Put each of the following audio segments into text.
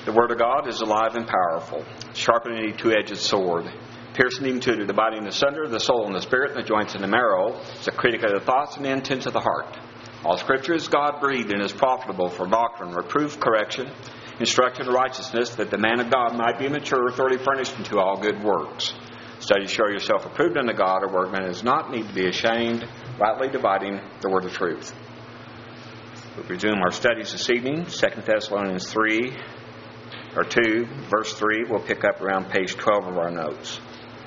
The Word of God is alive and powerful, sharper than any two-edged sword, piercing even to the dividing asunder the soul and the spirit and the joints and the marrow. It's a critic of the thoughts and the intents of the heart. All Scripture is God-breathed and is profitable for doctrine, reproof, correction, instruction in righteousness, that the man of God might be mature, thoroughly furnished unto all good works. Study to show yourself approved unto God, a workman does not need to be ashamed, rightly dividing the word of truth. We'll resume our studies this evening, 2 Thessalonians 2, verse 3. We'll pick up around page 12 of our notes.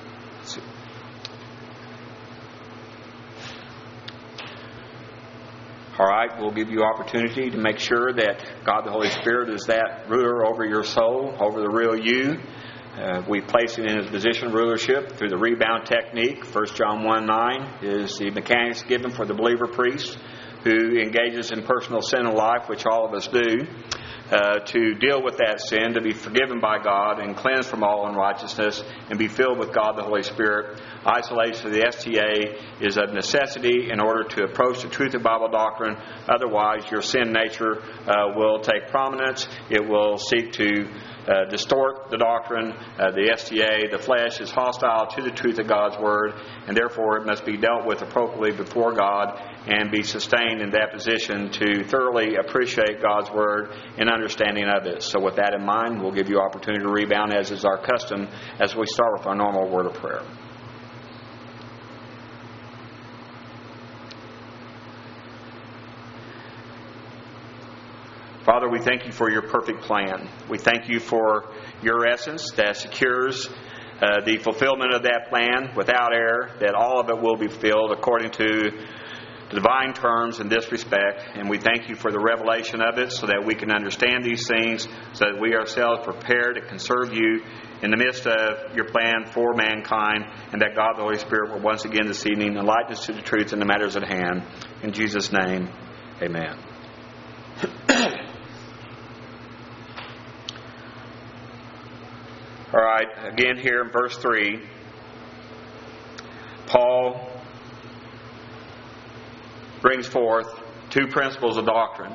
All right, we'll give you opportunity to make sure that God the Holy Spirit is that ruler over your soul, over the real you. We place it in His position of rulership through the rebound technique. 1 John 1:9 is the mechanics given for the believer priest who engages in personal sin in life, which all of us do, to deal with that sin, to be forgiven by God and cleansed from all unrighteousness and be filled with God the Holy Spirit. Isolation of the STA is a necessity in order to approach the truth of Bible doctrine. Otherwise, your sin nature will take prominence. It will seek to distort the doctrine. The STA, the flesh, is hostile to the truth of God's Word, and therefore it must be dealt with appropriately before God and be sustained in that position to thoroughly appreciate God's Word and understanding of it. So with that in mind, we'll give you opportunity to rebound, as is our custom, as we start with our normal word of prayer. Father, we thank you for your perfect plan. We thank you for your essence that secures the fulfillment of that plan without error, that all of it will be fulfilled according to the divine terms in this respect. And we thank you for the revelation of it so that we can understand these things, so that we ourselves prepare to conserve you in the midst of your plan for mankind, and that God the Holy Spirit will once again this evening enlighten us to the truth in the matters at hand. In Jesus' name, amen. All right, again here in verse 3, Paul brings forth two principles of doctrine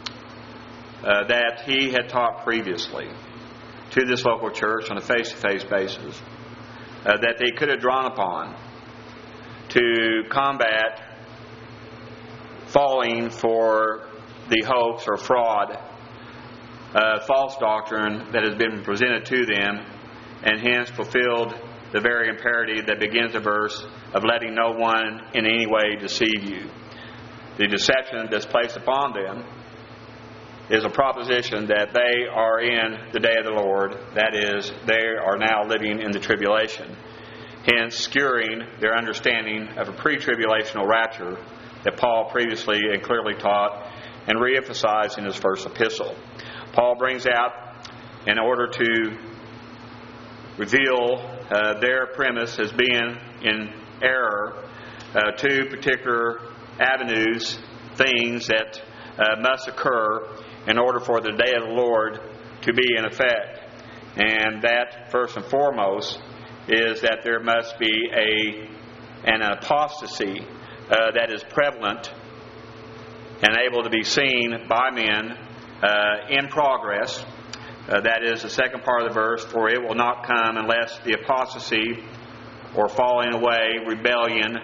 that he had taught previously to this local church on a face-to-face basis, that they could have drawn upon to combat falling for the hoax or fraud, false doctrine that has been presented to them, and hence fulfilled the very imperative that begins the verse of letting no one in any way deceive you. The deception that's placed upon them is a proposition that they are in the day of the Lord. That is, they are now living in the tribulation, hence skewering their understanding of a pre-tribulational rapture that Paul previously and clearly taught and re-emphasized in his first epistle. Paul brings out, in order to reveal their premise as being in error, two particular avenues, things that must occur in order for the day of the Lord to be in effect. And that, first and foremost, is that there must be an apostasy that is prevalent and able to be seen by men in progress. That is the second part of the verse, for it will not come unless the apostasy or falling away, rebellion,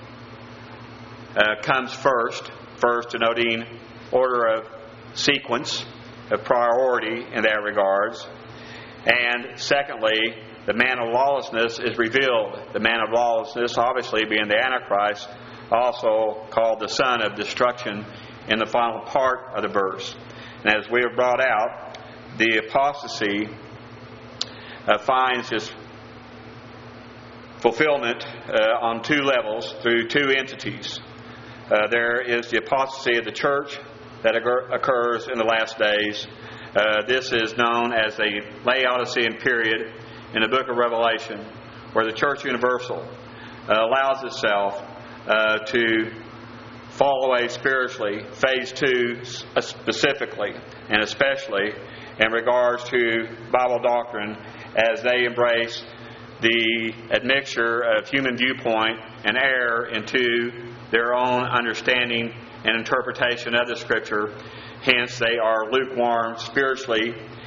comes first denoting order of sequence, of priority in that regards. And secondly, the man of lawlessness is revealed. The man of lawlessness, obviously being the Antichrist, also called the son of destruction in the final part of the verse. And as we have brought out, the apostasy finds its fulfillment on two levels through two entities. There is the apostasy of the church that occurs in the last days. This is known as the Laodicean period in the book of Revelation, where the church universal allows itself to fall away spiritually, phase 2 specifically, and especially in regards to Bible doctrine, as they embrace the admixture of human viewpoint and error into their own understanding and interpretation of the Scripture. Hence, they are lukewarm spiritually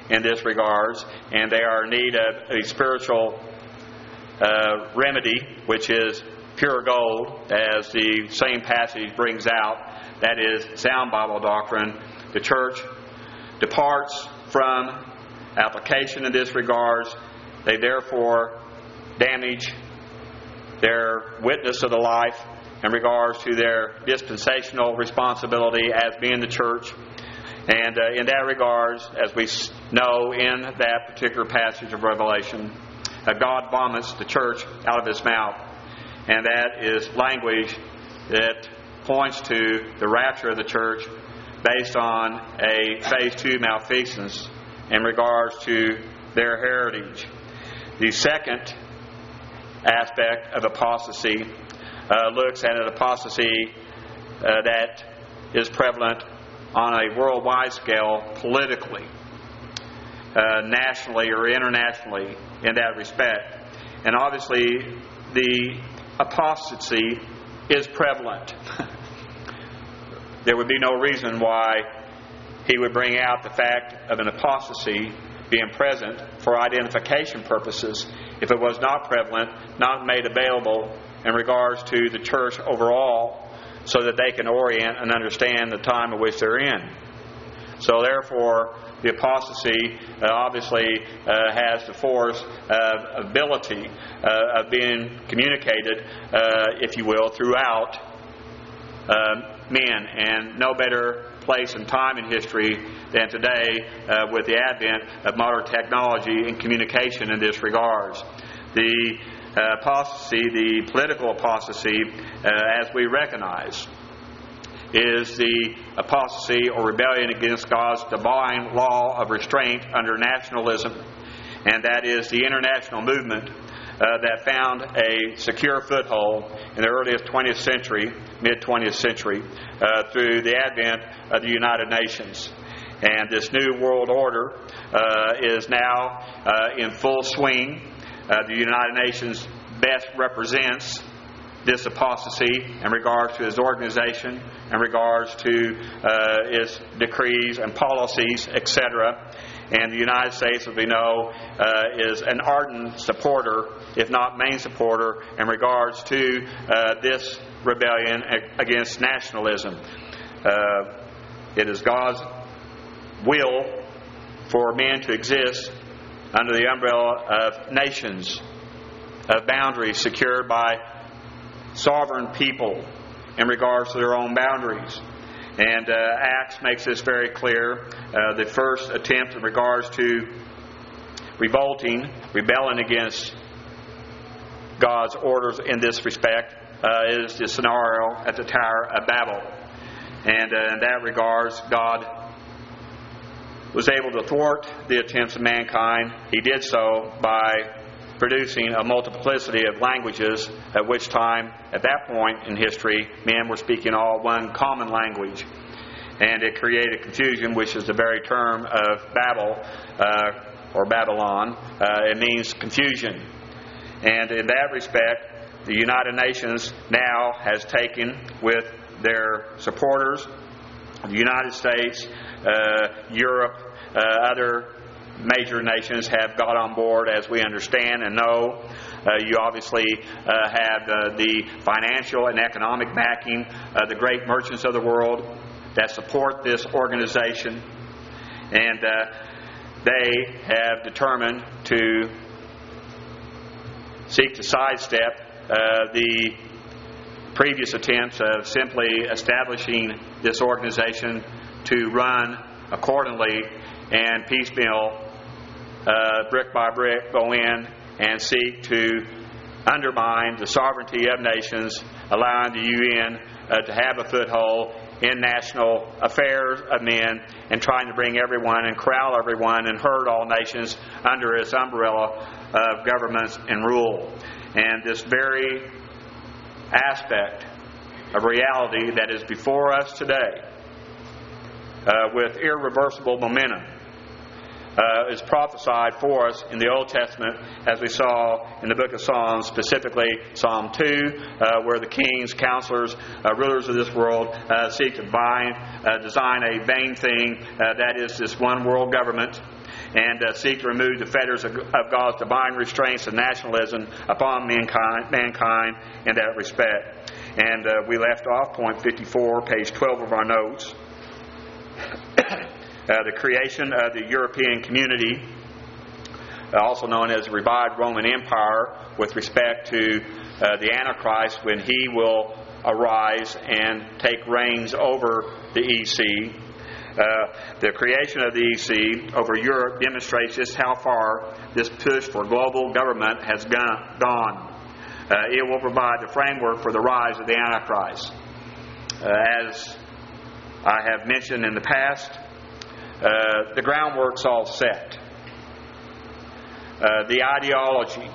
in this regards, and they are in need of a spiritual remedy, which is pure gold, as the same passage brings out. That is sound Bible doctrine. The church departs from application in this regards. They therefore damage their witness of the life in regards to their dispensational responsibility as being the church. And in that regards, as we know in that particular passage of Revelation, God vomits the church out of His mouth. And that is language that points to the rapture of the church based on a phase 2 malfeasance in regards to their heritage. The second aspect of apostasy looks at an apostasy that is prevalent on a worldwide scale, politically, nationally or internationally in that respect. And obviously the apostasy is prevalent. There would be no reason why he would bring out the fact of an apostasy being present for identification purposes if it was not prevalent, not made available in regards to the church overall, so that they can orient and understand the time in which they're in. So therefore, the apostasy obviously has the force of ability of being communicated, if you will, throughout men. And no better place and time in history than today with the advent of modern technology and communication in this regards. The apostasy, the political apostasy, as we recognize, is the apostasy or rebellion against God's divine law of restraint under nationalism, and that is the international movement that found a secure foothold in the earliest 20th century, mid-20th century, through the advent of the United Nations. And this new world order is now in full swing. The United Nations best represents this apostasy in regards to its organization, in regards to its decrees and policies, etc. And the United States, as we know, is an ardent supporter, if not main supporter, in regards to this rebellion against nationalism. It is God's will for men to exist under the umbrella of nations, of boundaries secured by sovereign people in regards to their own boundaries. And Acts makes this very clear. The first attempt in regards to rebelling against God's orders in this respect is the scenario at the Tower of Babel. And in that regards, God was able to thwart the attempts of mankind. He did so by producing a multiplicity of languages, at which time, at that point in history, men were speaking all one common language. And it created confusion, which is the very term of Babel, or Babylon. It means confusion. And in that respect, the United Nations now has taken with their supporters, the United States, Europe, other major nations have got on board, as we understand and know. You obviously have the financial and economic backing of the great merchants of the world that support this organization. And they have determined to seek to sidestep the previous attempts of simply establishing this organization to run accordingly and piecemeal, brick by brick, go in and seek to undermine the sovereignty of nations, allowing the UN to have a foothold in national affairs of men, and trying to bring everyone and corral everyone and herd all nations under its umbrella of governments and rule. And this very aspect of reality that is before us today, with irreversible momentum, is prophesied for us in the Old Testament, as we saw in the book of Psalms, specifically Psalm 2, where the kings, counselors, rulers of this world seek to design a vain thing, that is this one world government. and seek to remove the fetters of God's divine restraints of nationalism upon mankind in that respect. And we left off point 54, page 12 of our notes. The creation of the European community, also known as the revived Roman Empire, with respect to the Antichrist when he will arise and take reins over the EC. The creation of the EC over Europe demonstrates just how far this push for global government has gone. It will provide the framework for the rise of the Antichrist. As I have mentioned in the past, the groundwork's all set. The ideology,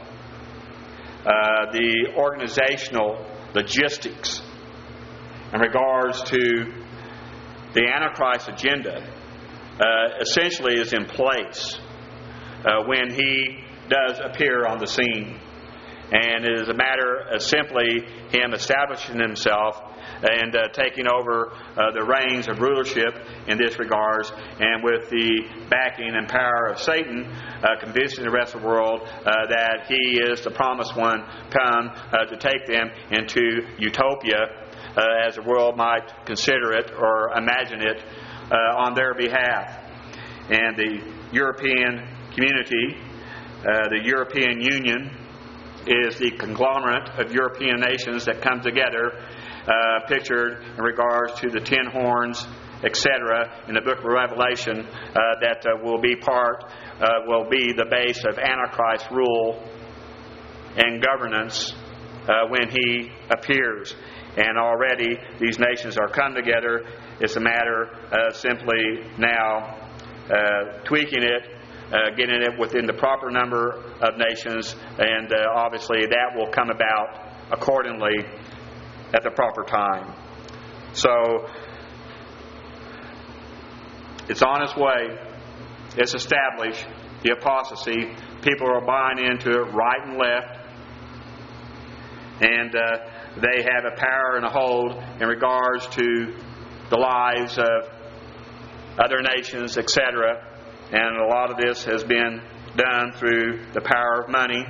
the organizational logistics in regards to the Antichrist agenda essentially is in place when he does appear on the scene. And it is a matter of simply him establishing himself and taking over the reins of rulership in this regards, and with the backing and power of Satan, convincing the rest of the world that he is the promised one come to take them into utopia, as the world might consider it or imagine it on their behalf. And the European community, the European Union, is the conglomerate of European nations that come together, pictured in regards to the 10 horns, etc., in the book of Revelation, that will be the base of Antichrist rule and governance when he appears. And already these nations are come together. It's a matter of simply now tweaking it, getting it within the proper number of nations, and obviously that will come about accordingly at the proper time. So it's on its way. It's established. The apostasy. People are buying into it right and left. And they have a power and a hold in regards to the lives of other nations, etc. And a lot of this has been done through the power of money.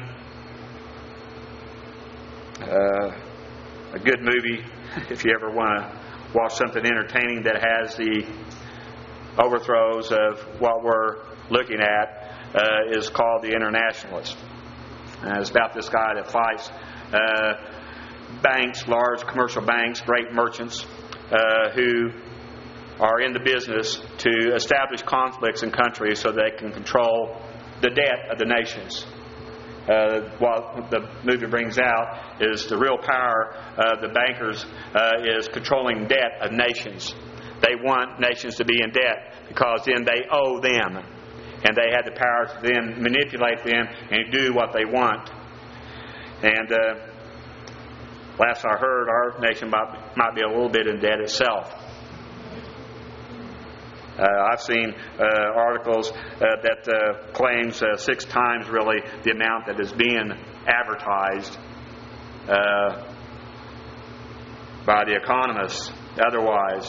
A good movie, if you ever want to watch something entertaining that has the overthrows of what we're looking at, is called The Internationalist. And it's about this guy that fights banks, large commercial banks, great merchants, who are in the business to establish conflicts in countries so they can control the debt of the nations. What the movie brings out is the real power of the bankers is controlling debt of nations. They want nations to be in debt because then they owe them, and they have the power to then manipulate them and do what they want. And last I heard, our nation might be a little bit in debt itself. I've seen articles that claims 6 times really the amount that is being advertised by the economists otherwise.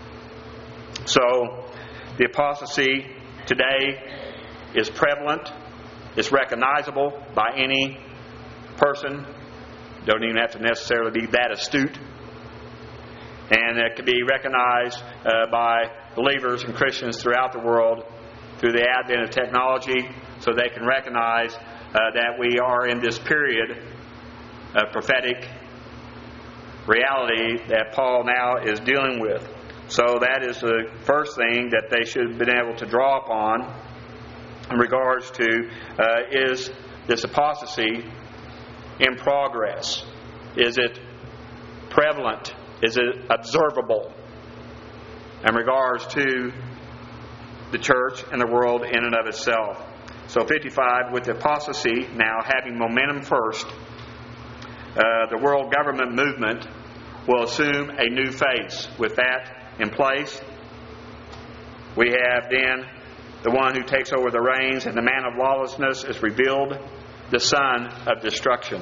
So the apostasy today is prevalent. It's recognizable by any person. Don't even have to necessarily be that astute. And it can be recognized by believers and Christians throughout the world through the advent of technology, so they can recognize that we are in this period of prophetic reality that Paul now is dealing with. So that is the first thing that they should have been able to draw upon in regards to is this apostasy in progress? Is it prevalent? Is it observable in regards to the church and the world in and of itself? So 55, with the apostasy now having momentum first, the world government movement will assume a new face. With that in place, we have then the one who takes over the reins, and the man of lawlessness is revealed, the son of destruction.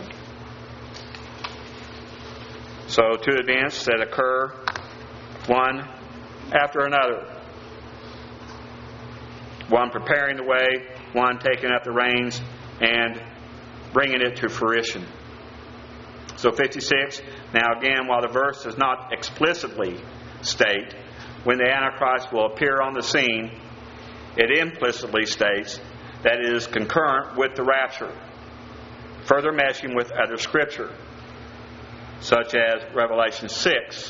So 2 events that occur one after another. one preparing the way, one taking up the reins and bringing it to fruition. So 56, now again, while the verse does not explicitly state when the Antichrist will appear on the scene, it implicitly states that it is concurrent with the rapture, further meshing with other Scripture, such as Revelation 6,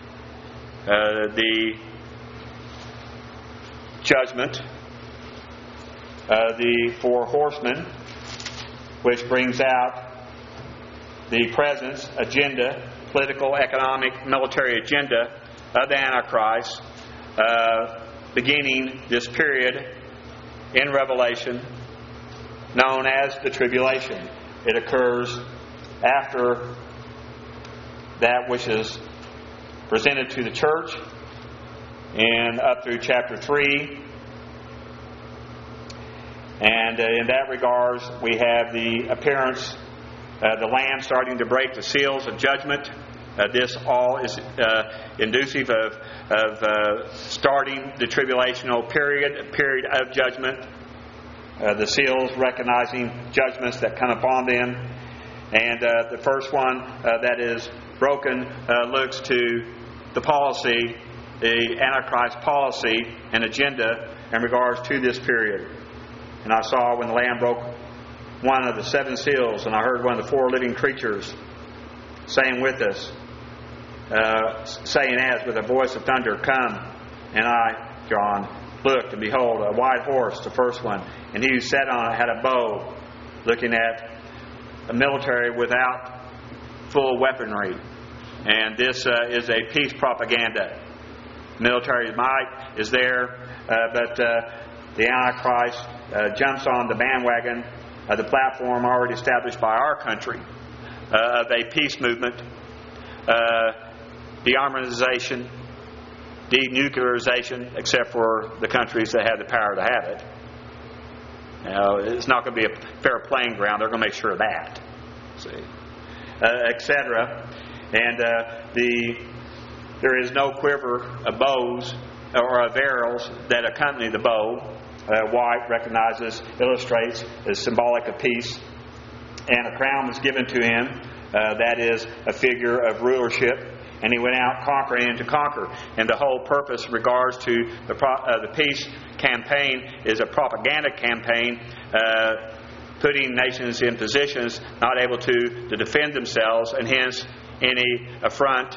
the judgment, the four horsemen, which brings out the presence, agenda, political, economic, military agenda of the Antichrist, beginning this period in Revelation known as the tribulation. It occurs after that which is presented to the church and up through chapter 3. And in that regards, we have the appearance, the Lamb starting to break the seals of judgment. This all is inducive of starting the tribulational period, a period of judgment. The seals recognizing judgments that come upon them. And the first one that is broken looks to the policy, the Antichrist policy and agenda in regards to this period. And I saw when the Lamb broke one of the seven seals, and I heard one of the four living creatures saying with us, saying as with a voice of thunder, "Come." And I, John, looked, and behold, a white horse, the first one, and he who sat on it had a bow, looking at a military without full weaponry. And this is a peace propaganda. Military might is there, but the Antichrist jumps on the bandwagon, the platform already established by our country, of a peace movement, de-armonization, denuclearization, except for the countries that have the power to have it. Now, it's not going to be a fair playing ground. They're going to make sure of that. See, etc. And there is no quiver of bows or of arrows that accompany the bow. White recognizes, illustrates, is symbolic of peace. And a crown was given to him. That is a figure of rulership. And he went out conquering and to conquer. And the whole purpose in regards to the peace campaign is a propaganda campaign, putting nations in positions not able to defend themselves, and hence any affront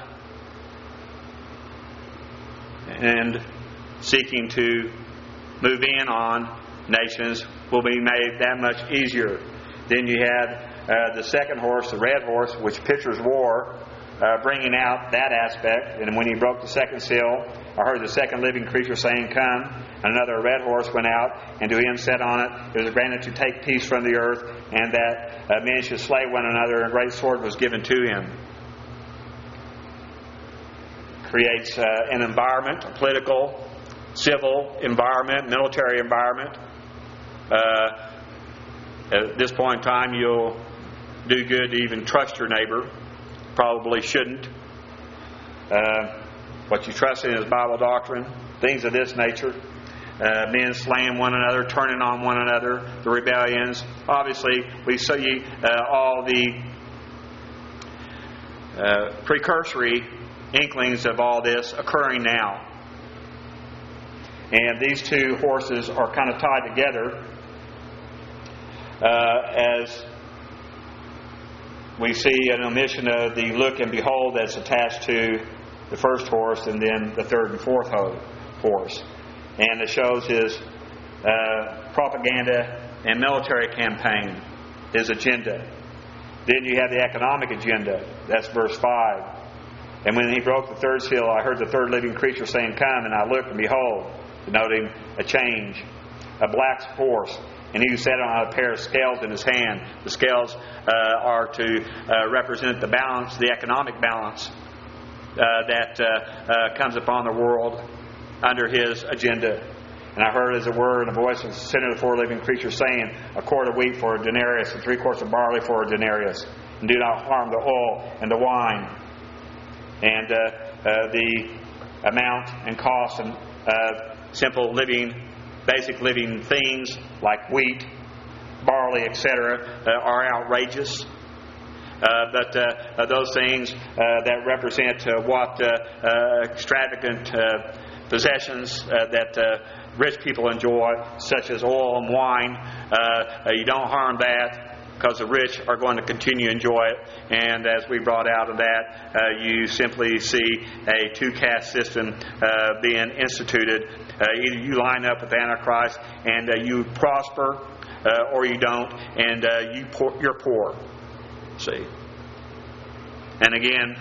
and seeking to move in on nations will be made that much easier. Then you had the second horse, the red horse, which pictures war, bringing out that aspect. And when he broke the second seal, I heard the second living creature saying, "Come." And another red horse went out, and to him sat on it was granted to take peace from the earth, and that men should slay one another, and a great sword was given to him. Creates an environment, a political, civil environment, military environment. At this point in time, you'll do good to even trust your neighbor. Probably shouldn't. What you trust in is Bible doctrine, things of this nature. Men slaying one another, turning on one another, the rebellions. Obviously, we see all the precursory inklings of all this occurring now. And these two horses are kind of tied together as we see an omission of the look and behold that's attached to the first horse and then the third and fourth horse. And it shows his propaganda and military campaign, his agenda. Then you have the economic agenda. That's verse 5. And when he broke the third seal, I heard the third living creature saying, "Come." And I looked, and behold, denoting a change, a black horse. And he who sat on a pair of scales in his hand. The scales are to represent the balance, the economic balance that comes upon the world under his agenda. And I heard, as it were, in a voice from the center of the four living creatures saying, "A quart of wheat for a denarius, and 3 quarts of barley for a denarius. And do not harm the oil and the wine." And the amount and cost of simple living basic living things like wheat, barley, etc., are outrageous. But those things that represent what extravagant possessions that rich people enjoy, such as oil and wine, you don't harm that, because the rich are going to continue to enjoy it. And as we brought out of that, you simply see a two-caste system being instituted. Either you line up with Antichrist and you prosper, or you don't, and you're poor. See? And again,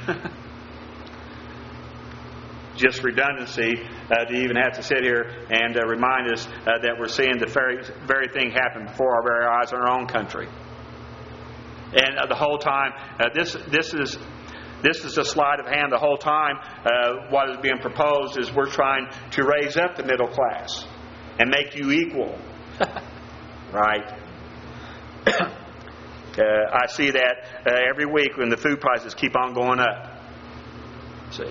just redundancy to even have to sit here and remind us that we're seeing the very thing happen before our very eyes in our own country. And the whole time, this is a sleight of hand. The whole time, what is being proposed is we're trying to raise up the middle class and make you equal. Right? I see that every week when the food prices keep on going up. See?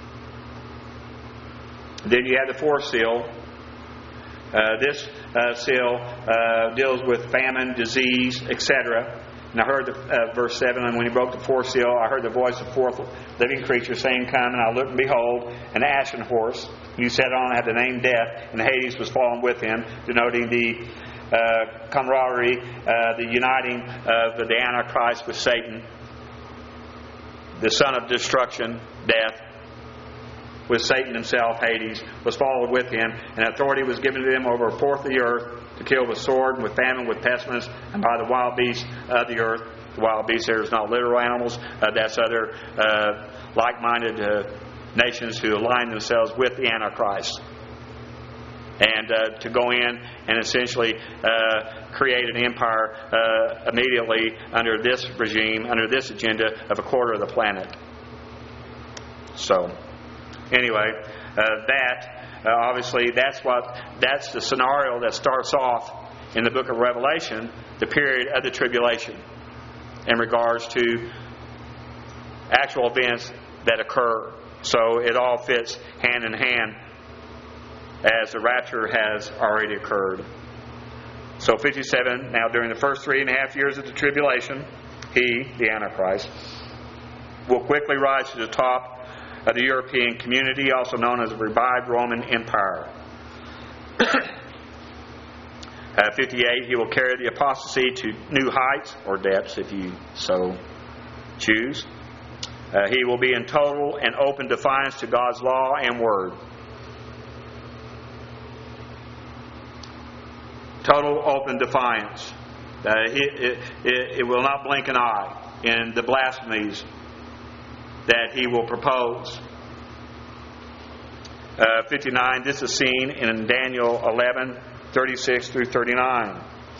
Then you have the fourth seal. This seal deals with famine, disease, etc. And I heard verse 7, and when he broke the fourth seal, I heard the voice of the fourth living creature saying, "Come." And I looked, and behold, an ashen horse. And he sat on, had the name Death, and Hades was fallen with him, denoting the camaraderie, the uniting of the Antichrist with Satan, the son of destruction, Death, with Satan himself, Hades, was followed with him, and authority was given to him over a fourth of the earth, to kill with sword, and with famine, with pestilence, and by the wild beasts of the earth. The wild beasts there is not literal animals, that's other like-minded nations who align themselves with the Antichrist. And to go in and essentially create an empire immediately under this regime, under this agenda of a quarter of the planet. So, anyway, obviously that's the scenario that starts off in the book of Revelation, the period of the tribulation, in regards to actual events that occur. So it all fits hand in hand, as the rapture has already occurred. So 57, now during the first 3.5 years of the tribulation, he, the Antichrist, will quickly rise to the top of the European community, also known as the revived Roman Empire. 58, he will carry the apostasy to new heights, or depths if you so choose. He will be in total and open defiance to God's law and word. Total open defiance. It will not blink an eye in the blasphemies that he will propose. 59, this is seen in Daniel 11, 36 through 39.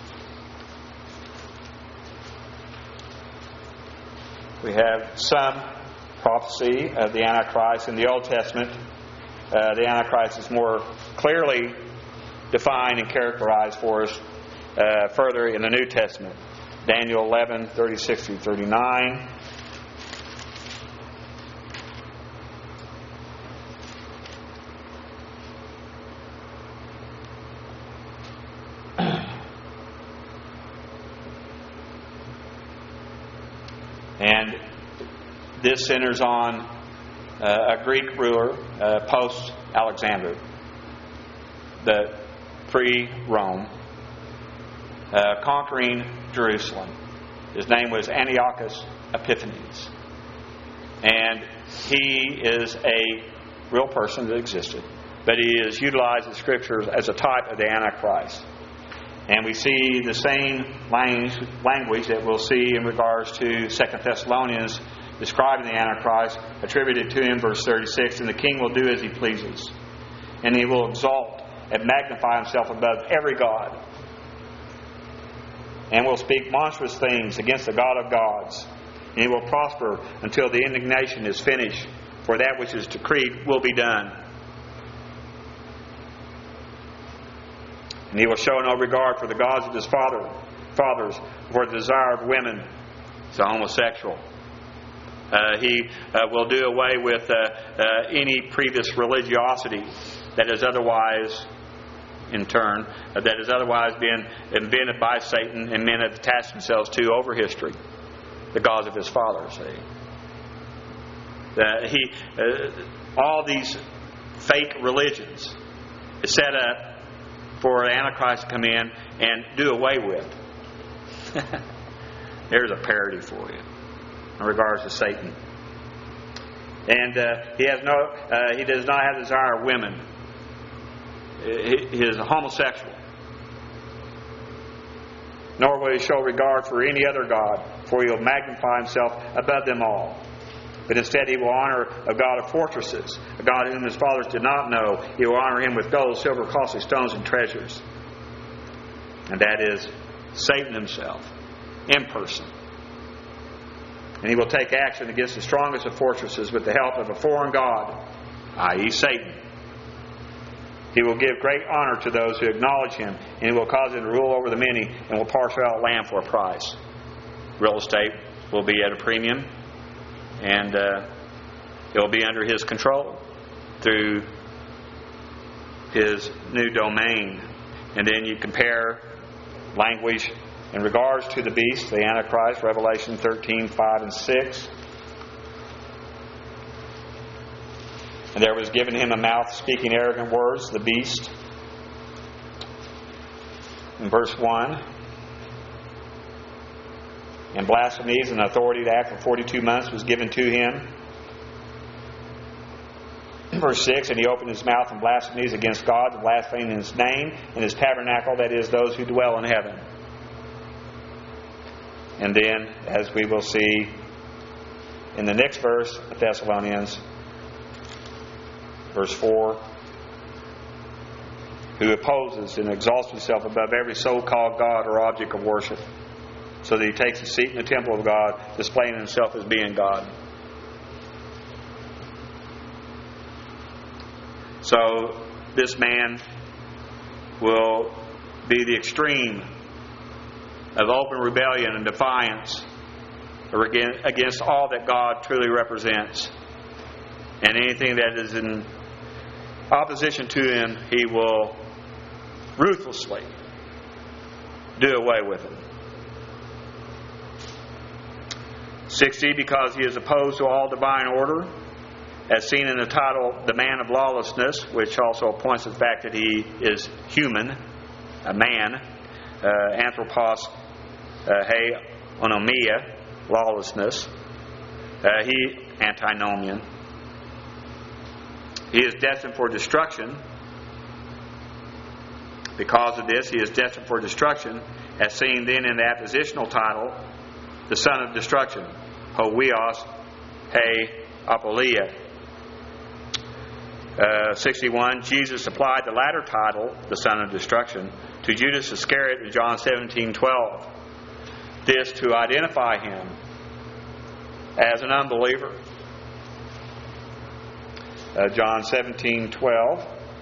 We have some prophecy of the Antichrist in the Old Testament. The Antichrist is more clearly defined and characterized for us further in the New Testament. Daniel 11, 36 through 39. And this centers on a Greek ruler post-Alexander, the pre-Rome, conquering Jerusalem. His name was Antiochus Epiphanes. And he is a real person that existed, but he is utilized in Scriptures as a type of the Antichrist. And we see the same language that we'll see in regards to 2 Thessalonians describing the Antichrist, attributed to him, verse 36, "And the king will do as he pleases, and he will exalt and magnify himself above every god, and will speak monstrous things against the God of gods, and he will prosper until the indignation is finished, for that which is decreed will be done. And he will show no regard for the gods of his fathers, for the desire of women." He's a homosexual. He will do away with any previous religiosity that is otherwise in turn, that has otherwise been invented by Satan and men have attached themselves to over history. The gods of his fathers, see. All these fake religions is set up for the Antichrist to come in and do away with. There's a parody for you in regards to Satan. And he does not have desire of women. He is a homosexual. Nor will he show regard for any other god, for he will magnify himself above them all. But instead he will honor a god of fortresses, a god whom his fathers did not know. He will honor him with gold, silver, costly stones, and treasures. And that is Satan himself, in person. And he will take action against the strongest of fortresses with the help of a foreign god, i.e. Satan. He will give great honor to those who acknowledge him, and he will cause him to rule over the many, and will parcel out land for a price. Real estate will be at a premium, and it will be under his control through his new domain. And then you compare language in regards to the beast, the Antichrist, Revelation 13, 5 and 6. And there was given him a mouth speaking arrogant words, the beast. In verse 1. And blasphemies and authority to act for 42 months was given to him. Verse 6. And he opened his mouth in blasphemies against God, and blasphemed in his name, and his tabernacle, that is, those who dwell in heaven. And then, as we will see in the next verse of Thessalonians, verse 4, who opposes and exalts himself above every so-called God or object of worship, so that he takes a seat in the temple of God, displaying himself as being God. So, this man will be the extreme of open rebellion and defiance against all that God truly represents. And anything that is in opposition to him, he will ruthlessly do away with it. 60, because he is opposed to all divine order, as seen in the title, The Man of Lawlessness, which also points to the fact that he is human, a man, anthropos, he onomia, lawlessness, he antinomian. He is destined for destruction. Because of this, he is destined for destruction, as seen then in the appositional title, the Son of Destruction, Hoios he apoleia. 61, Jesus applied the latter title, the Son of Destruction, to Judas Iscariot in John 17:12. This to identify him as an unbeliever. John 17:12.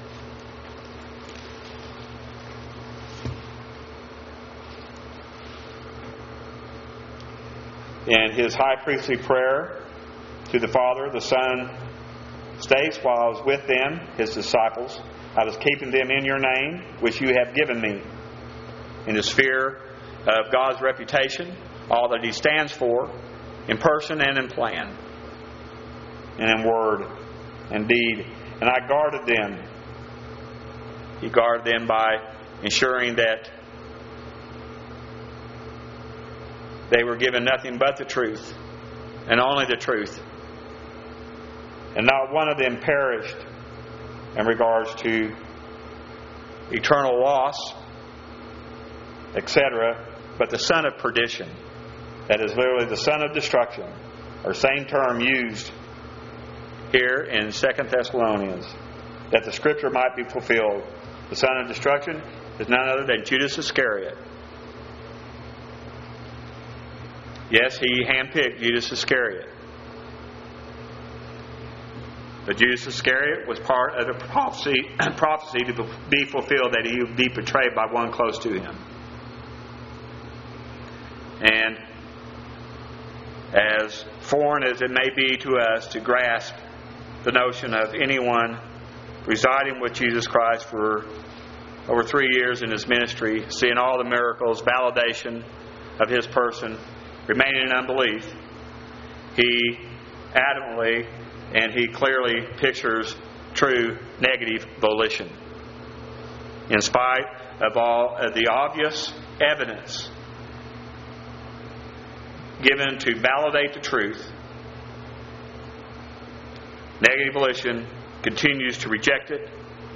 And his high priestly prayer to the Father, the Son states, while I was with them, his disciples, I was keeping them in your name, which you have given me. In the sphere of God's reputation, all that he stands for, in person and in plan, and in word and deed. And I guarded them. He guarded them by ensuring that they were given nothing but the truth, and only the truth. And not one of them perished in regards to eternal loss, etc., but the son of perdition. That is literally the son of destruction, or same term used here in 2 Thessalonians, that the scripture might be fulfilled. The son of destruction is none other than Judas Iscariot. Yes, he handpicked Judas Iscariot. But Judas Iscariot was part of the prophecy to be fulfilled, that he would be betrayed by one close to him. And as foreign as it may be to us to grasp the notion of anyone residing with Jesus Christ for over 3 years in his ministry, seeing all the miracles, validation of his person, remaining in unbelief, he adamantly and he clearly pictures true negative volition. In spite of all of the obvious evidence given to validate the truth, negative volition continues to reject it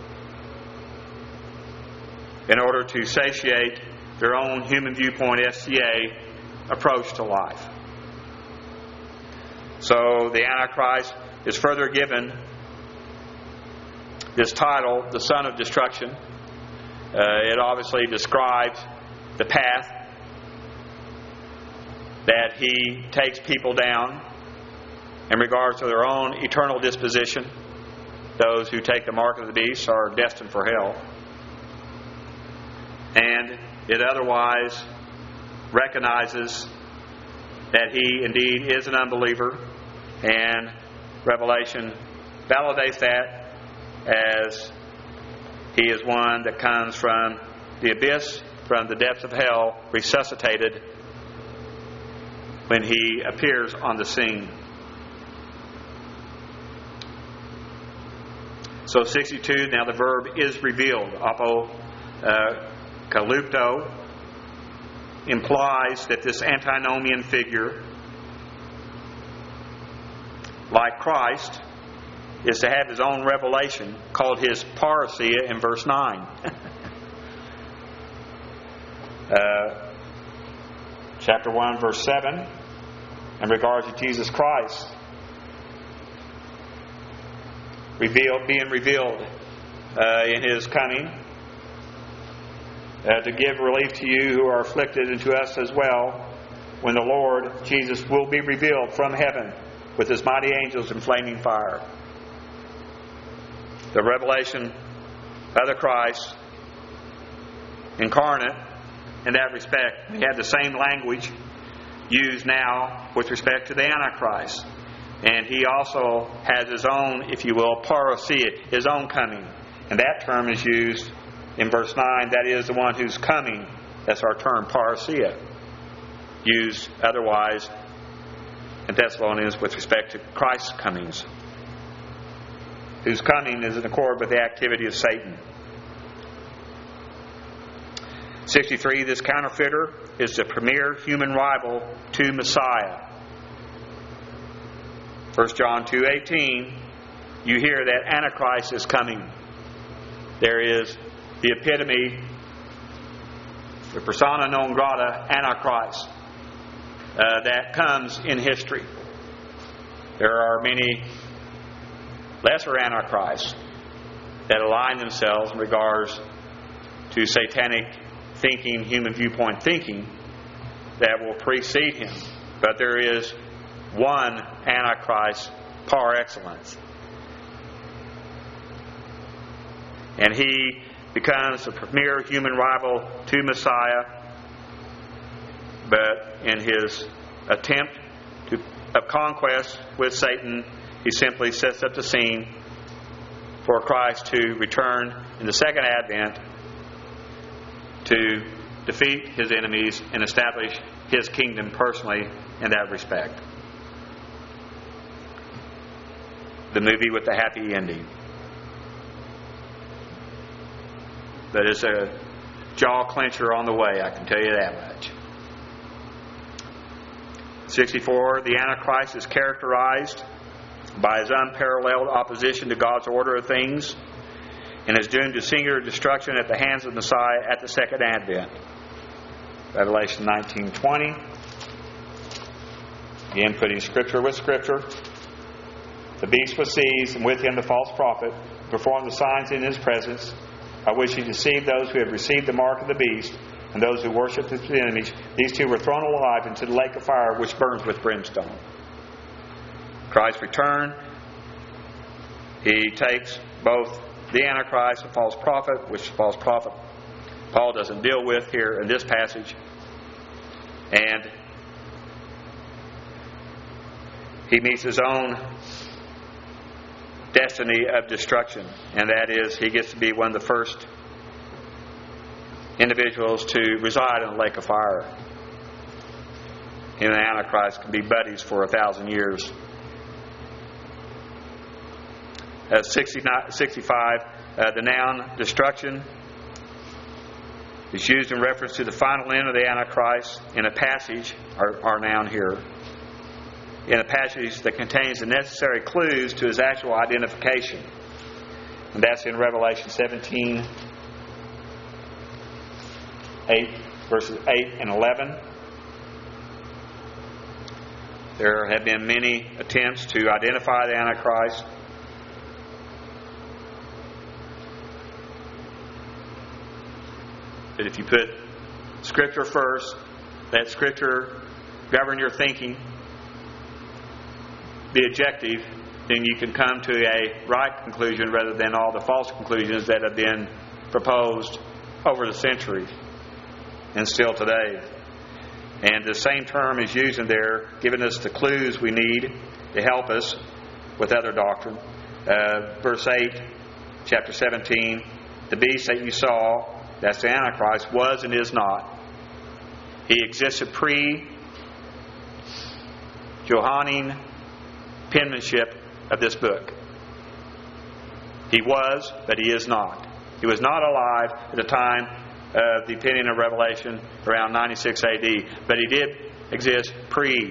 in order to satiate their own human viewpoint SCA approach to life. So the Antichrist is further given this title, the Son of Destruction. It obviously describes the path that he takes people down in regards to their own eternal disposition. Those who take the mark of the beast are destined for hell. And it otherwise recognizes that he indeed is an unbeliever, and Revelation validates that as he is one that comes from the abyss, from the depths of hell, resuscitated when he appears on the scene. So 62, now the verb is revealed. Apokalupto implies that this antinomian figure, like Christ, is to have his own revelation called his parousia in verse 9. Chapter 1, verse 7, in regards to Jesus Christ being revealed in his coming to give relief to you who are afflicted, and to us as well, when the Lord Jesus will be revealed from heaven with his mighty angels in flaming fire. The revelation of the Christ incarnate, in that respect, we have the same language used now with respect to the Antichrist. And he also has his own, if you will, parousia, his own coming. And that term is used in verse 9. That is the one who's coming. That's our term, parousia. Used otherwise in Thessalonians with respect to Christ's comings. Whose coming is in accord with the activity of Satan. 63, this counterfeiter is the premier human rival to Messiah. 1 John 2:18, you hear that Antichrist is coming. There is the epitome, the persona non grata, Antichrist, that comes in history. There are many lesser Antichrists that align themselves in regards to satanic thinking, human viewpoint thinking, that will precede him. But there is one Antichrist par excellence. And he becomes the premier human rival to Messiah, but in his attempt of conquest with Satan, he simply sets up the scene for Christ to return in the second advent to defeat his enemies and establish his kingdom personally in that respect. The movie with the happy ending. But it's a jaw clencher on the way, I can tell you that much. 64, the Antichrist is characterized by his unparalleled opposition to God's order of things and is doomed to singular destruction at the hands of Messiah at the second advent. Revelation 19:20. Again, putting Scripture with Scripture. The beast was seized, and with him the false prophet, performed the signs in his presence, by which he deceived those who had received the mark of the beast, and those who worshipped his image. These two were thrown alive into the lake of fire, which burns with brimstone. Christ's return, he takes both the Antichrist and false prophet, which false prophet Paul doesn't deal with here in this passage, and he meets his own destiny of destruction, and that is he gets to be one of the first individuals to reside in the lake of fire. Him and the Antichrist can be buddies for 1,000 years. 65, the noun destruction is used in reference to the final end of the Antichrist in a passage, our noun here, in a passage that contains the necessary clues to his actual identification. And that's in Revelation 17, 8, verses 8 and 11. There have been many attempts to identify the Antichrist. But if you put Scripture first, let Scripture govern your thinking, be objective, then you can come to a right conclusion rather than all the false conclusions that have been proposed over the centuries and still today. And the same term is used in there, giving us the clues we need to help us with other doctrine. Verse 8, chapter 17, the beast that you saw, that's the Antichrist, was and is not. He existed pre-Johannine penmanship of this book. He was, but he is not. He was not alive at the time of the opinion of Revelation around 96 AD, but he did exist pre.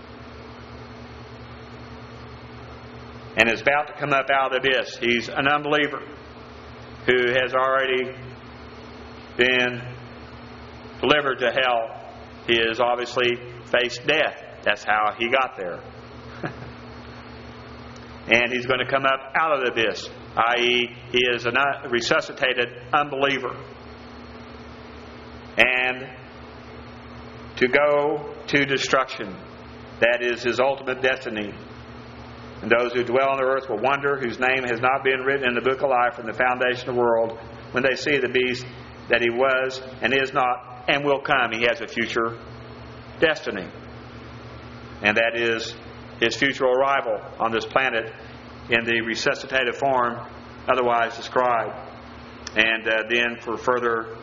And is about to come up out of the abyss. He's an unbeliever who has already been delivered to hell. He has obviously faced death. That's how he got there. And he's going to come up out of the abyss, i.e., he is a resuscitated unbeliever. And to go to destruction. That is his ultimate destiny. And those who dwell on the earth will wonder, whose name has not been written in the book of life from the foundation of the world, when they see the beast that he was and is not and will come. He has a future destiny. And that is his future arrival on this planet in the resuscitated form otherwise described. And then for further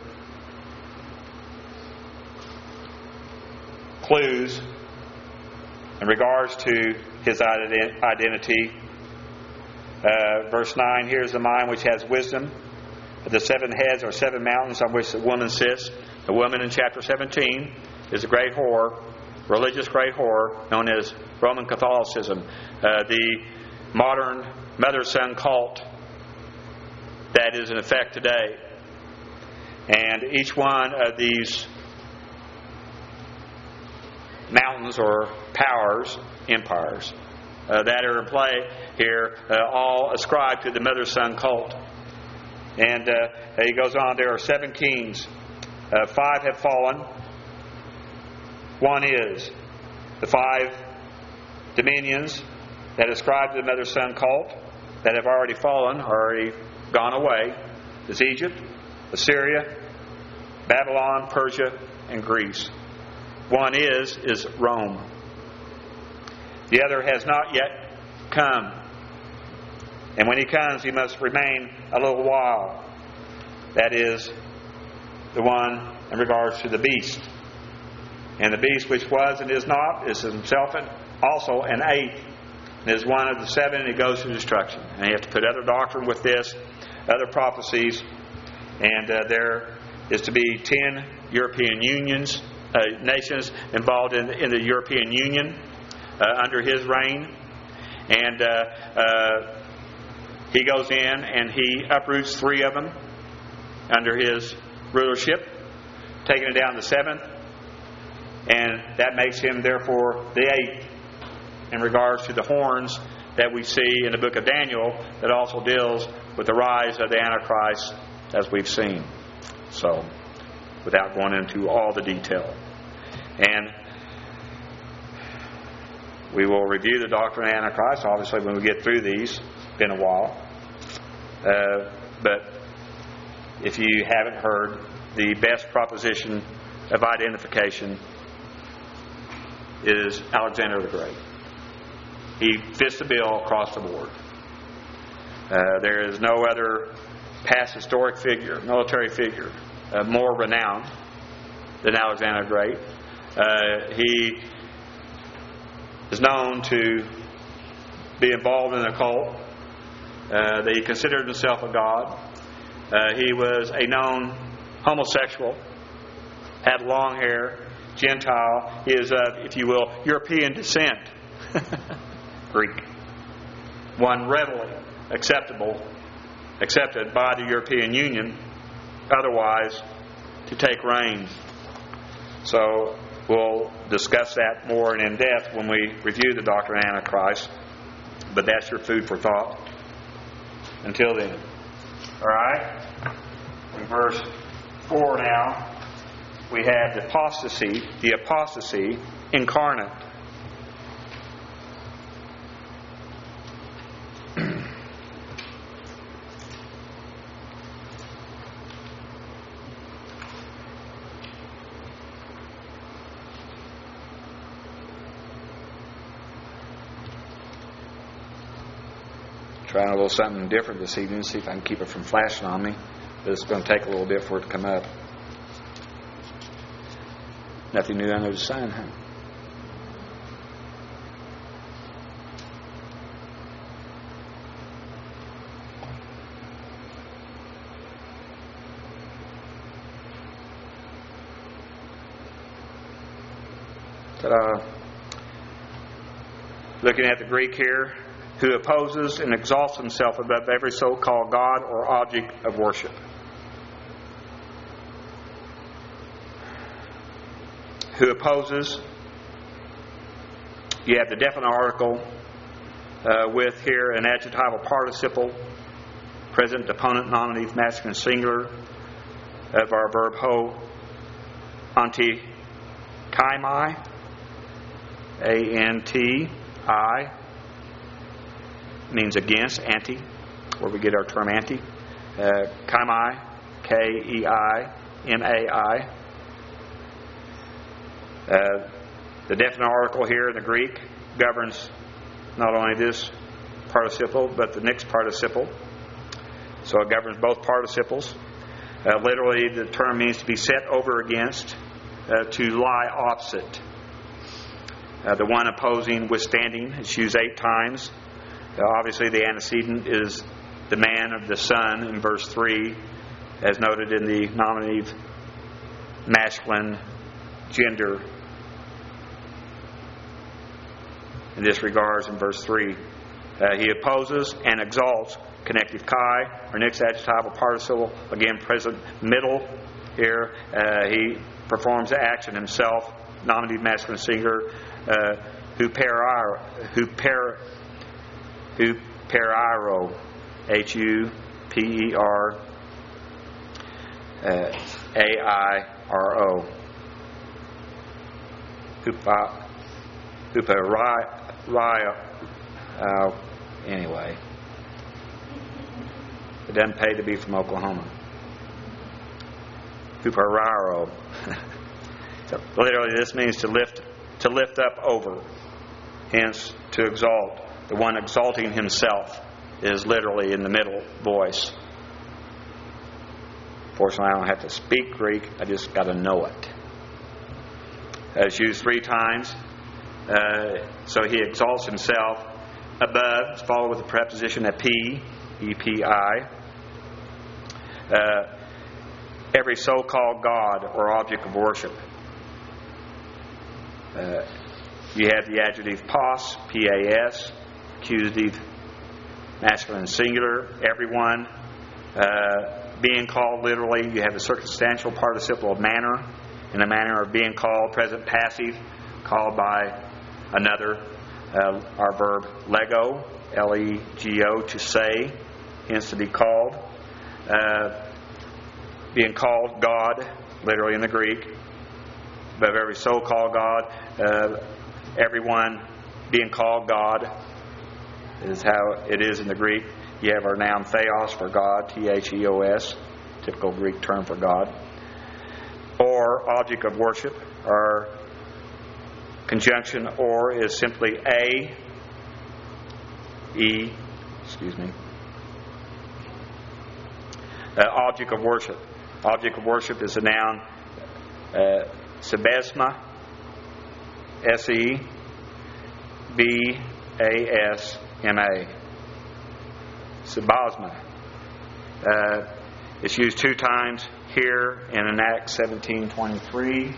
clues in regards to his identity, verse 9, here's the mind which has wisdom. The 7 heads are 7 mountains on which the woman sits. The woman in chapter 17 is a great whore, religious great whore, known as Roman Catholicism. The modern mother-son cult that is in effect today. And each one of these mountains or powers, empires, that are in play here, all ascribe to the mother-son cult. And he goes on, there are 7 kings. 5 have fallen. 1 is. The 5 dominions that ascribe to the mother-son cult that have already fallen, already gone away, is Egypt, Assyria, Babylon, Persia, and Greece. 1 is Rome. The other has not yet come. And when he comes, he must remain a little while. That is the one in regards to the beast. And the beast which was and is not is himself also an 8th. And is one of the 7, and he goes to destruction. And you have to put other doctrine with this, other prophecies. And there is to be 10 European nations involved in the European Union under his reign. And he goes in and he uproots 3 of them under his rulership, taking it down to 7th. And that makes him, therefore, the 8th in regards to the horns that we see in the book of Daniel that also deals with the rise of the Antichrist as we've seen. So, without going into all the detail. And we will review the doctrine of Antichrist, obviously, when we get through these. It's been a while. But if you haven't heard, the best proposition of identification is Alexander the Great. He fits the bill across the board. There is no other past historic figure, military figure, more renowned than Alexander the Great. He is known to be involved in a cult. That he considered himself a god. He was a known homosexual, had long hair, Gentile. He is of, if you will, European descent. Greek. One readily accepted by the European Union, otherwise to take reign. So we'll discuss that more and in depth when we review the doctrine of Antichrist. But that's your food for thought. Until then. Alright? In verse 4 now, we have the apostasy incarnate. Trying a little something different this evening, see if I can keep it from flashing on me. But it's going to take a little bit for it to come up. Nothing new under the sun, huh? Ta-da. Looking at the Greek here, who opposes and exalts himself above every so-called God or object of worship. Who opposes, you have the definite article with here an adjectival participle, present, deponent, nominative, masculine, singular of our verb ho, anti-kaimai, A-N-T-I, means against, anti, where we get our term anti. Kaimai, K-E-I-M-A-I. The definite article here in the Greek governs not only this participle, but the next participle. So it governs both participles. Literally, the term means to be set over against, to lie opposite. The one opposing, withstanding, it's used 8 times. Obviously, the antecedent is the man of the son in verse 3, as noted in the nominative masculine gender. In this regards, in verse 3, he opposes and exalts, connective chi, or next adjectival participle, again present middle here. He performs the action himself, nominative masculine singular, hupereiro, H-U-P-E-R-A-I-R-O. Anyway, it doesn't pay to be from Oklahoma. Hupereiro. So literally, this means to lift up over. Hence, to exalt. The one exalting himself is literally in the middle voice. Fortunately, I don't have to speak Greek. I just got to know it. It's used 3 times. So he exalts himself above. It's followed with the preposition epi, E-P-I. Every so-called God or object of worship. You have the adjective pos, P-A-S, accusative, masculine singular, everyone. Being called, literally, you have the circumstantial participle of manner, in the manner of being called, present passive, called by another. Our verb lego, L-E-G-O, to say, hence to be called. Being called God, literally in the Greek, above every so-called God. Everyone being called God is how it is in the Greek. You have our noun theos for God, T-H-E-O-S, typical Greek term for God. Or object of worship. Our conjunction or is simply object of worship. Object of worship is the noun sebasma, S-E-B-A-S-M-A. Sebasma. It's used 2 times here and in Acts 17:23.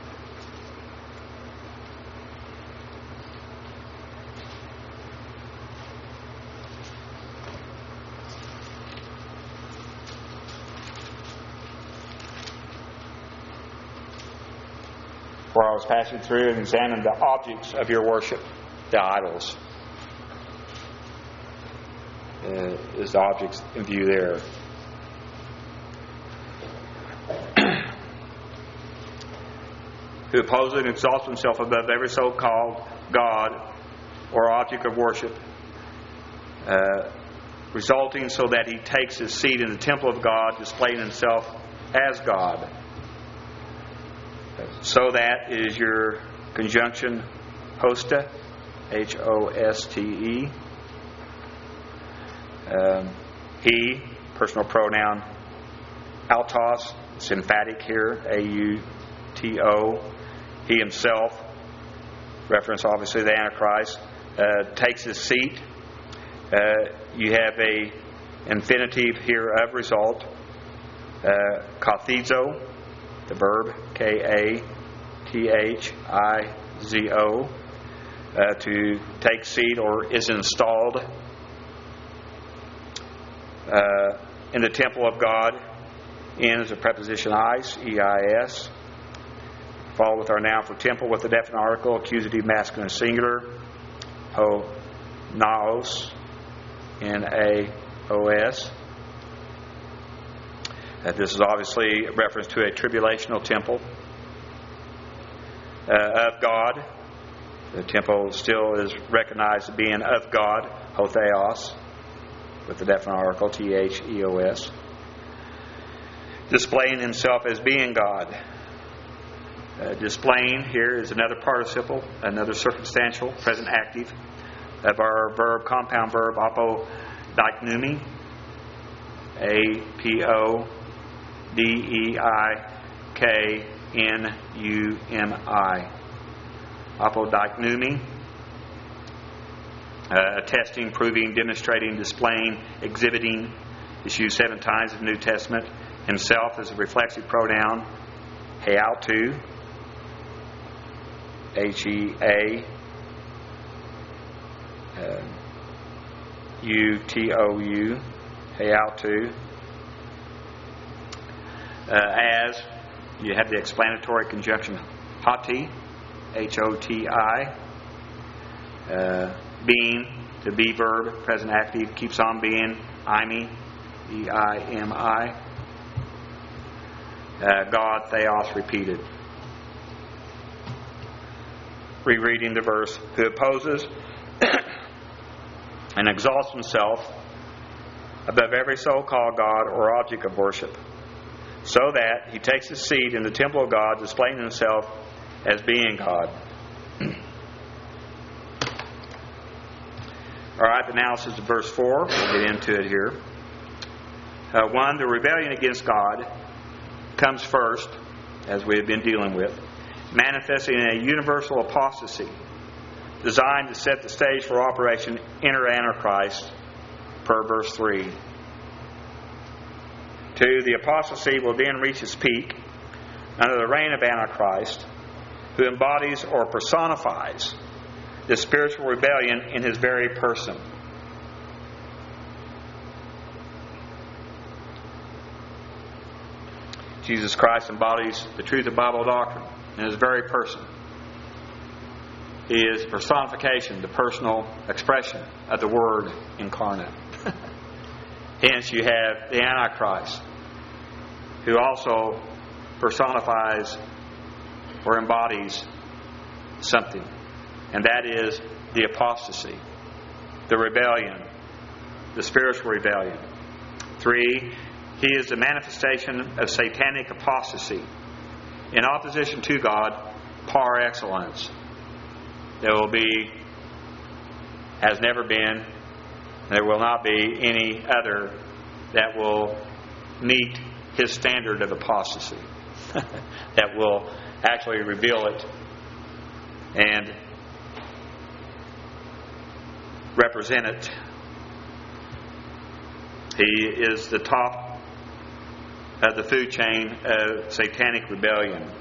Where I was passing through and examined the objects of your worship, the idols. Is the objects in view there. Who opposes and exalts himself above every so-called God or object of worship, resulting so that he takes his seat in the temple of God, displaying himself as God. So that is your conjunction hoste, H-O-S-T-E. He, personal pronoun autos, it's emphatic here, A-U-T-O. He himself, reference obviously the Antichrist, takes his seat. You have a infinitive here of result. Kathizo, the verb, K-A-T-H-I-Z-O, to take seat or is installed in the temple of God. In is a preposition eis, E-I-S. Follow with our noun for temple with the definite article, accusative masculine singular, ho naos, N-A-O-S. This is obviously a reference to a tribulational temple of God. The temple still is recognized as being of God, ho theos, with the definite article, T-H-E-O-S. Displaying himself as being God. Displaying here is another participle, another circumstantial, present active of our verb, compound verb, apodiknumi, A-P-O-D-E-I-K-N-U-M-I. Apodiknumi, attesting, proving, demonstrating, displaying, exhibiting. It's used 7 times in the New Testament. Himself is a reflexive pronoun, heautou, H-E-A-U-T-O-U, heautou. As you have the explanatory conjunction hoti, H-O-T-I, being, the be verb, present active, keeps on being, eimi, E-I-M-I. God, theos, repeated. Rereading the verse, who opposes and exalts himself above every so-called God or object of worship, so that he takes his seat in the temple of God, displaying himself as being God. All right, the analysis of verse 4. We'll get into it here. 1, the rebellion against God comes first, as we have been dealing with, manifesting a universal apostasy designed to set the stage for Operation Enter Antichrist, per verse 3. 2, the apostasy will then reach its peak under the reign of Antichrist, who embodies or personifies the spiritual rebellion in his very person. Jesus Christ embodies the truth of Bible doctrine in his very person. He is personification, the personal expression of the Word incarnate. Hence you have the Antichrist, who also personifies or embodies something. And that is the apostasy, the rebellion, the spiritual rebellion. 3, he is the manifestation of satanic apostasy in opposition to God par excellence. There will be, has never been, there will not be any other that will meet his standard of apostasy that will actually reveal it and represent it. He is the top of the food chain of satanic rebellion.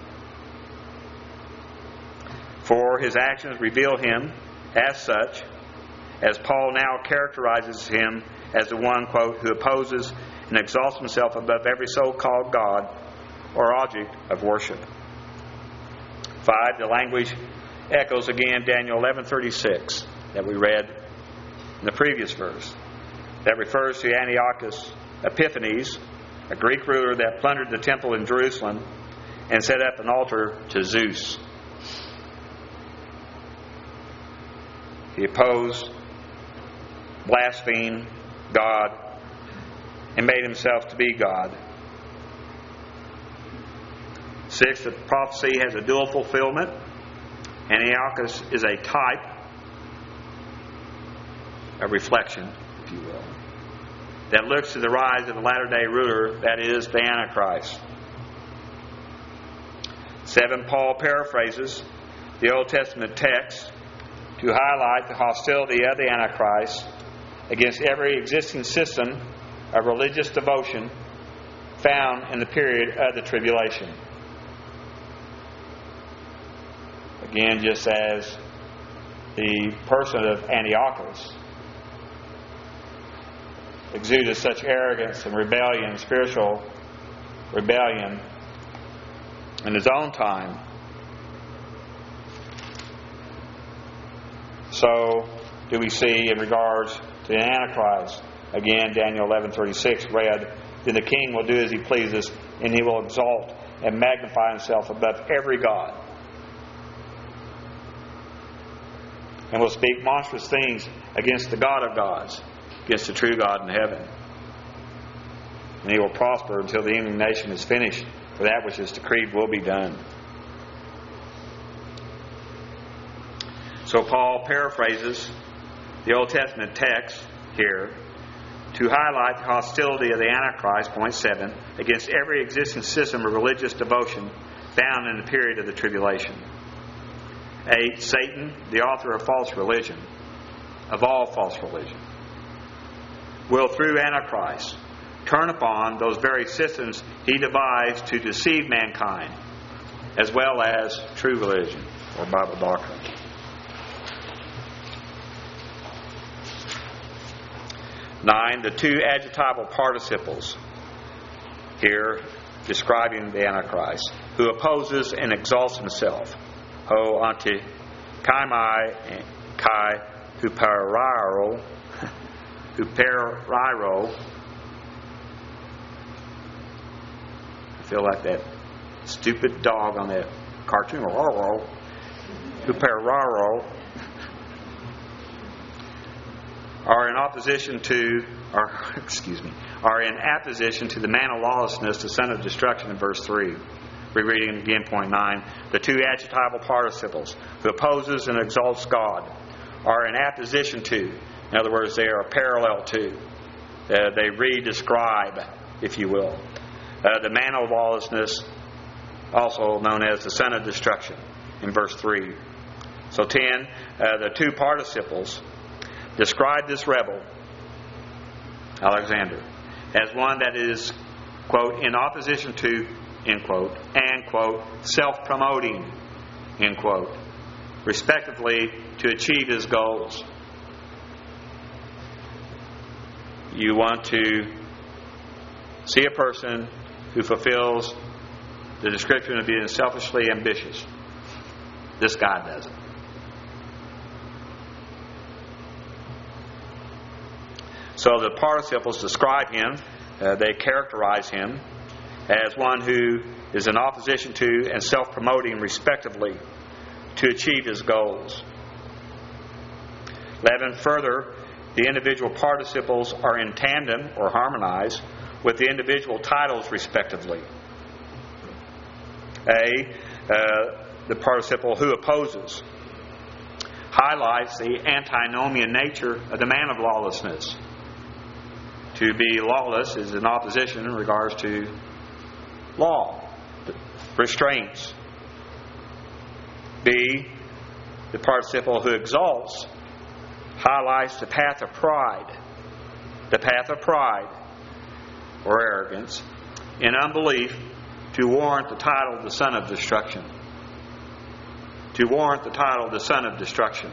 For his actions reveal him as such, as Paul now characterizes him as the one, quote, who opposes and exalts himself above every so-called God or object of worship. 5. The language echoes again Daniel 11:36 that we read in the previous verse. That refers to Antiochus Epiphanes, a Greek ruler that plundered the temple in Jerusalem and set up an altar to Zeus. He opposed, blasphemed God, and made himself to be God. 6. The prophecy has a dual fulfillment. Antiochus is a type, a reflection, if you will, that looks to the rise of the latter-day ruler, that is, the Antichrist. 7. Paul paraphrases the Old Testament text to highlight the hostility of the Antichrist against every existing system of religious devotion found in the period of the tribulation. Again, just as the person of Antiochus exuded such arrogance and rebellion, spiritual rebellion, in his own time, so do we see in regards to the Antichrist. Again, Daniel 11:36 read, "Then the king will do as he pleases, and he will exalt and magnify himself above every god, and will speak monstrous things against the God of gods, against the true God in heaven. And he will prosper until the indignation is finished, for that which is decreed will be done." So Paul paraphrases the Old Testament text here to highlight the hostility of the Antichrist, point 7, against every existing system of religious devotion found in the period of the tribulation. 8. Satan, the author of false religion, of all false religion, will through Antichrist turn upon those very systems he devised to deceive mankind, as well as true religion or Bible doctrine. 9. The two adjectival participles here describing the Antichrist, who opposes and exalts himself. Ho anti kaimai and kai huperiro. I feel like that stupid dog on that cartoon. Huperiro. Are in opposition to, are in apposition to the man of lawlessness, the son of destruction in verse 3. Rereading again, point 9. The two adjectival participles, who opposes and exalts God, are in apposition to, in other words, they are parallel to, they re-describe, if you will, the man of lawlessness, also known as the son of destruction, in verse 3. So 10, the two participles describe this rebel, Alexander, as one that is, quote, in opposition to, end quote, and, quote, self-promoting, end quote, respectively, to achieve his goals. You want to see a person who fulfills the description of being selfishly ambitious. This guy doesn't. So the participles describe him, they characterize him as one who is in opposition to and self-promoting respectively to achieve his goals. 11. Further, the individual participles are in tandem or harmonized with the individual titles respectively. The participle who opposes highlights the antinomian nature of the man of lawlessness. To be lawless is in opposition in regards to law, restraints. B, the participle who exalts highlights the path of pride. The path of pride or arrogance in unbelief to warrant the title of the son of destruction. To warrant the title of the son of destruction.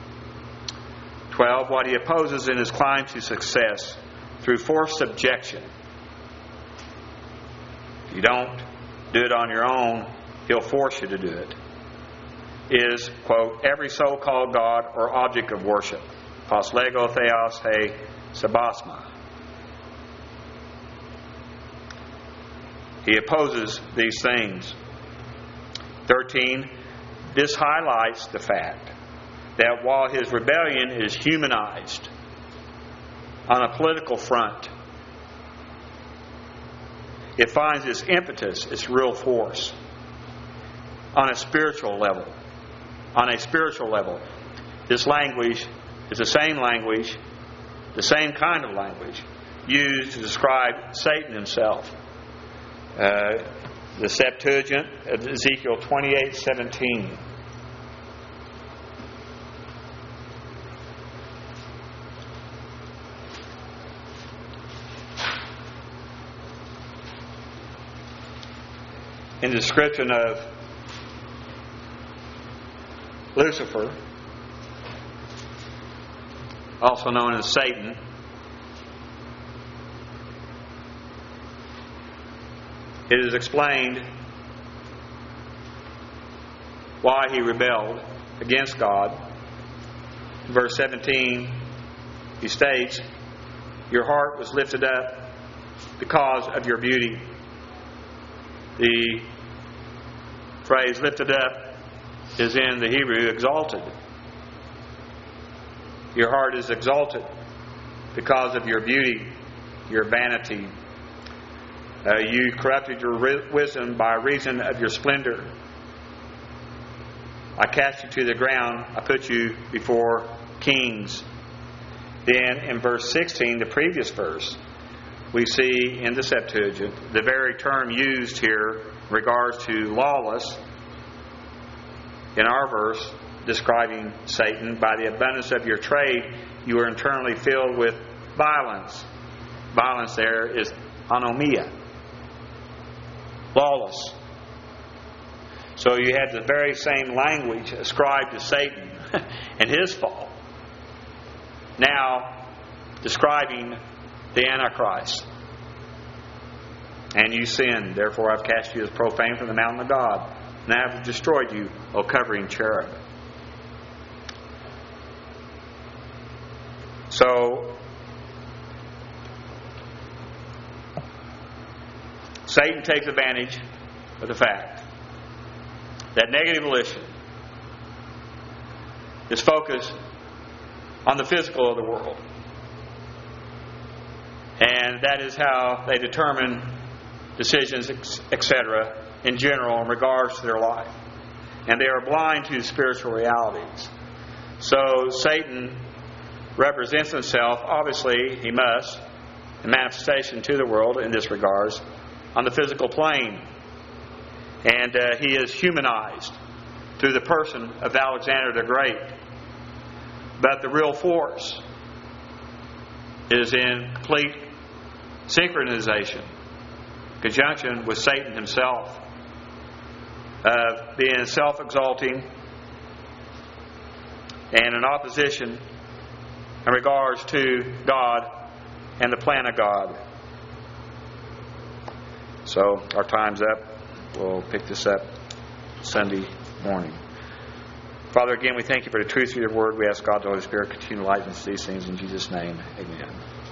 12, what he opposes in his climb to success through forced subjection. If you don't do it on your own, he'll force you to do it. Is, quote, every so-called God or object of worship. Pas lego theos he sabasma. He opposes these things. 13, this highlights the fact that while his rebellion is humanized on a political front, it finds its impetus, its real force, on a spiritual level. On a spiritual level. This language is the same language, the same kind of language, used to describe Satan himself. The Septuagint of Ezekiel 28:17. In the description of Lucifer, also known as Satan, it is explained why he rebelled against God. In verse 17, he states, your heart was lifted up because of your beauty. The phrase lifted up is in the Hebrew exalted. Your heart is exalted because of your beauty, your vanity. You corrupted your wisdom by reason of your splendor. I cast you to the ground. I put you before kings. Then in verse 16, the previous verse, we see in the Septuagint the very term used here in regards to lawless in our verse describing Satan. By the abundance of your trade, you are internally filled with violence. Violence there is anomia. Lawless. So you have the very same language ascribed to Satan and his fall. Now describing the Antichrist. And you sinned, therefore I've cast you as profane from the mountain of God. And I have destroyed you, O covering cherub. So Satan takes advantage of the fact that negative volition is focused on the physical of the world. And that is how they determine decisions, etc., in general in regards to their life. And they are blind to spiritual realities. So Satan represents himself, obviously he must, in manifestation to the world in this regards, on the physical plane. And he is humanized through the person of Alexander the Great. But the real force is in complete synchronization, conjunction with Satan himself, of being self-exalting and in opposition in regards to God and the plan of God. So our time's up. We'll pick this up Sunday morning. Father, again, we thank you for the truth of your word. We ask God, the Holy Spirit, continue to lighten us these things in Jesus' name. Amen.